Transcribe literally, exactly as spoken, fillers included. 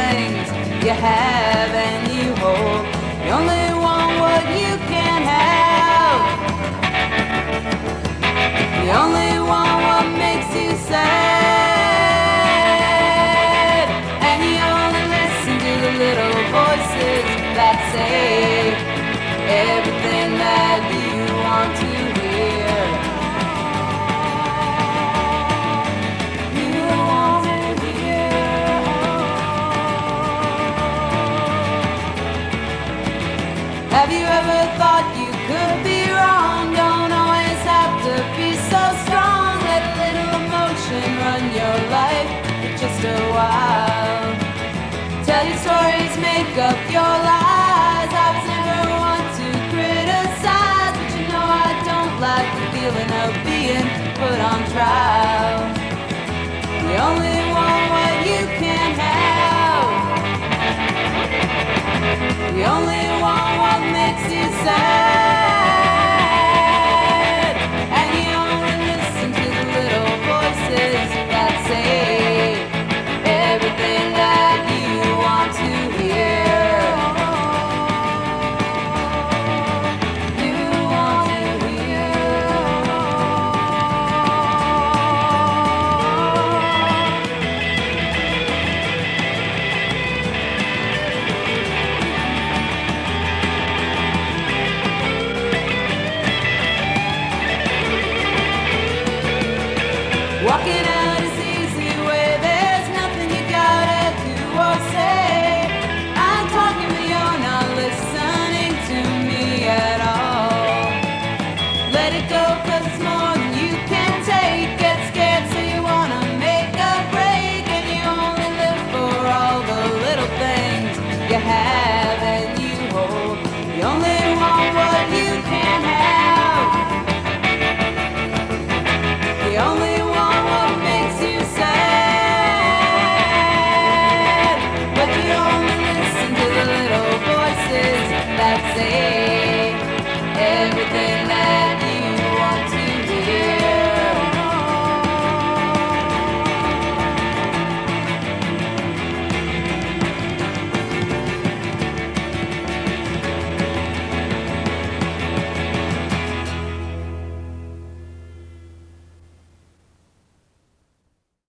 things you have and you hold. You only want what you can have. You only want what makes you sad. And you only listen to the little voices that say everything that you want to hear. You want to hear. Have you ever thought you could be wrong? Don't always have to be so strong. Let a little emotion run your life for just a while. Tell your stories, make up your lies. I was never one to criticize, but you know I don't like the feeling of being put on trial. You only want what you can have. You only want what makes you sad. And you only listen to the little voices that say everything that you want to hear. You want to hear. Walking out is easy way. There's nothing you gotta do or say. I'm talking but you're not listening to me at all. Let it go cause it's more than you can take. Get scared so you wanna make a break. And you only live for all the little things you have.